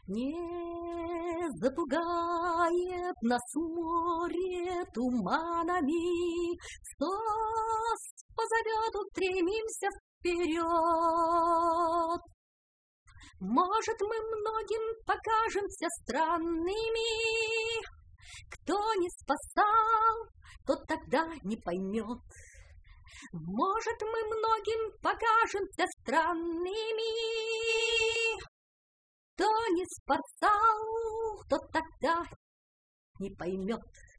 Не запугает нас море туманами, сквозь позовет, устремимся вперед. Может, мы многим покажемся странными, кто не спасал, тот тогда не поймет. Может, мы многим покажемся странными, кто не спасал, тот тогда не поймет.